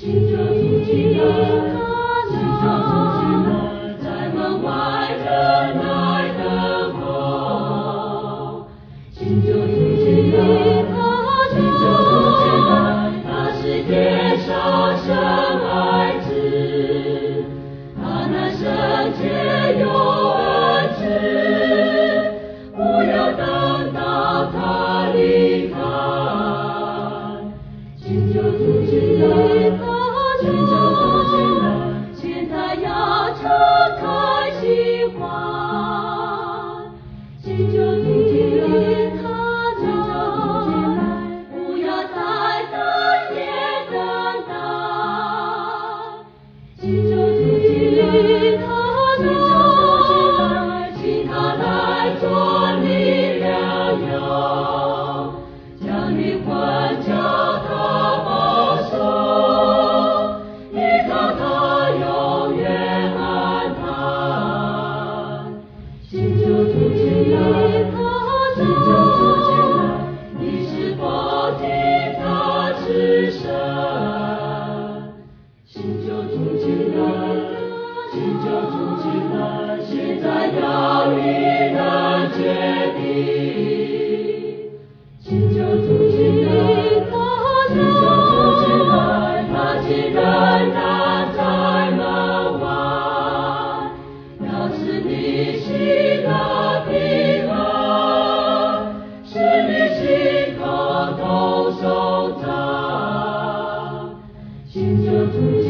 请求主进来，请求主进来，在门外忍耐等候。请求主进来，请求主进来，他是天上生爱子，他乃圣洁有恩慈，不要等到他离开。请求主进来，请求主进来，现在要敞开心怀。请求主进来，请求主进来，不要再等也等待。请求主进来，请求主进来，请他来做你良药，将灵魂交他保守，依靠他永远安泰。请求主进来，请求主进来，你是否听他之声？请求主进来，请求主进来，现在要与人决定。请求主进来，请求主进来，他既然站在门外，要使你喜乐平安，使你心口同手掌。请求主进来，